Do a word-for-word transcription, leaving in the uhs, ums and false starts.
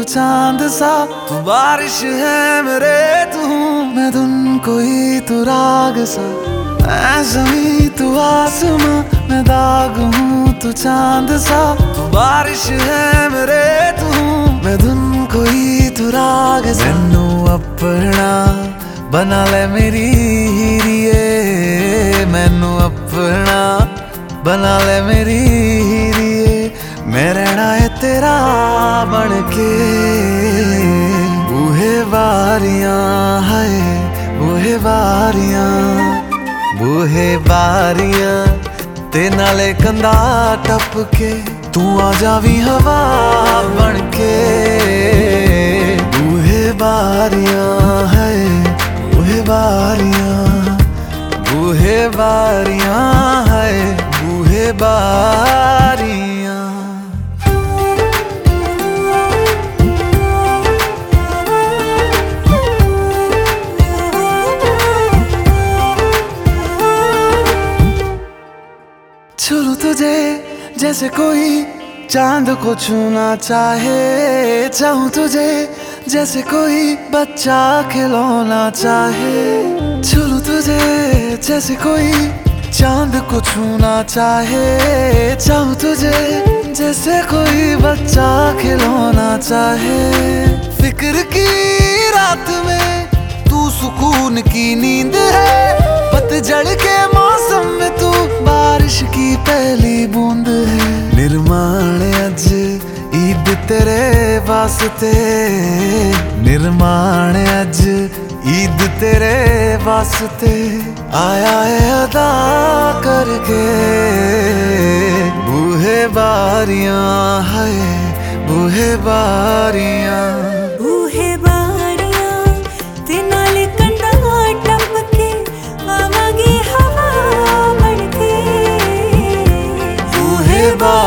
चांद सा, तू बारिश है मेरे तू मैं धुन कोई तू राग सा। मैं ज़मीं तू आसमां, मैं दाग हूँ तू चांद सा, तू बारिश है मेरे तू मैं धुन कोई तू राग सा। मैनू अपना बना ले मेरी हीरिए, मैनू अपना बना ले मेरी हीरिए, मैं रहना है तेरा बन के। बूहे बारियां है बूहे बारियां, बूहे बारियां ते नाले कंधा टप के, तू आ जावी हवा बन के। बूहे बारियां है बूहे बारियां, बूहे बारियां है बूहे बारियां। छू तुझे जैसे कोई चांद को छूना चाहे, चाहूं तुझे जैसे कोई बच्चा खिलौना चाहे। छू तुझे जैसे कोई चांद को छूना चाहे, चाहूं तुझे जैसे कोई बच्चा खिलौना चाहे। फिक्र की रात में तू सुकून की नींद है, पतझड़ के मौसम में तू बारिश की पहली बूंद है। निर्माण अज ईद तेरे वास्ते, निर्माण अज ईद तेरे वास्ते, आया है अदा करके। बूहे बारियां है बूहे बारियां, बूहे बारियां ते नाले कंधा टप के, आवागी हवा बन के। बूहे बारियां